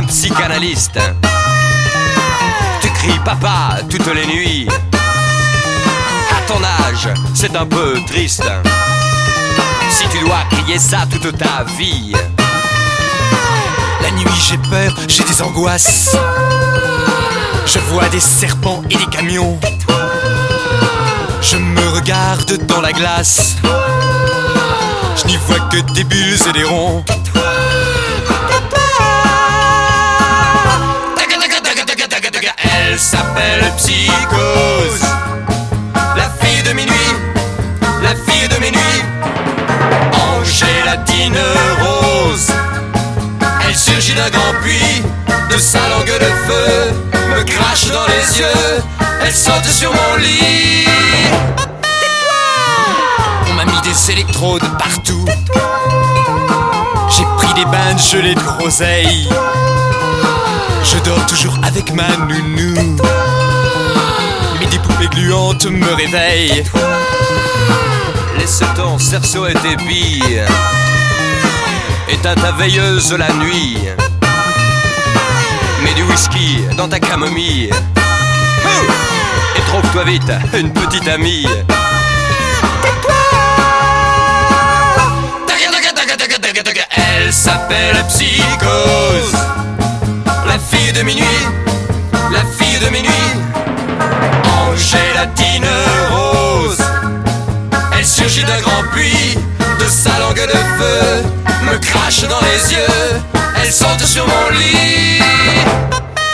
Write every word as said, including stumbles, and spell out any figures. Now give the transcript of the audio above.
psychanalyste. Tu cries papa toutes les nuits. À ton âge, c'est un peu triste. Si tu dois crier ça toute ta vie. La nuit j'ai peur, j'ai des angoisses. Je vois des serpents et des camions. Je me regarde dans la glace. Je n'y vois que des bulles et des ronds. Elle s'appelle Psychose. La fille de minuit, la fille de minuit. Angélatine rose. Elle surgit d'un grand puits. De sa langue de feu me crache dans les yeux. Elle saute sur mon lit. On m'a mis des électrodes partout. J'ai pris des bains de gelée de groseille. Je dors toujours avec ma nounou. Mais des poupées gluantes me réveillent. Laisse ton cerceau et tes billes. Éteins ta veilleuse la nuit. Mets du whisky dans ta camomille. Et trouve-toi vite une petite amie. Elle s'appelle Psychose. La fille de minuit, la fille de minuit. Angélatine rose. Elle surgit d'un grand puits. De sa langue de feu me crache dans les yeux. Elle saute sur mon lit.